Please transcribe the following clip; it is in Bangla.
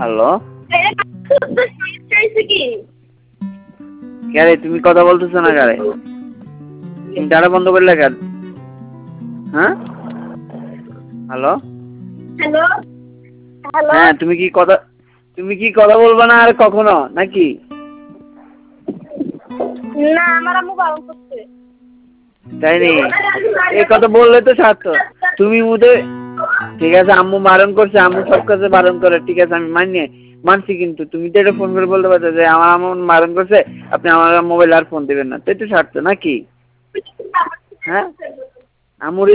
হ্যালো কে রে তুমি কথা বলতেছো না কারে তুমি ডাটা বন্ধ করলে কেন হ্যাঁ হ্যালো হ্যালো হ্যালো হ্যাঁ তুমি কি কথা বলবা না আর কখনো নাকি না আমার আম্মু বারণ করছে তাই নি এই কথা বললে তো ছাড়তো তুমি মুদে ঠিক আছে আম্মু বারণ করছে আম্মু সব কাছে বারণ করে ঠিক আছে আমি মানছি কিন্তু তুমি তো এটা ফোন করে বলতে পারছো যে আমার আম্মু বারণ করছে আপনি আমার মোবাইল আর ফোন দিবেন না তাই তো ছাড়তো নাকি হ্যাঁ আম্মুর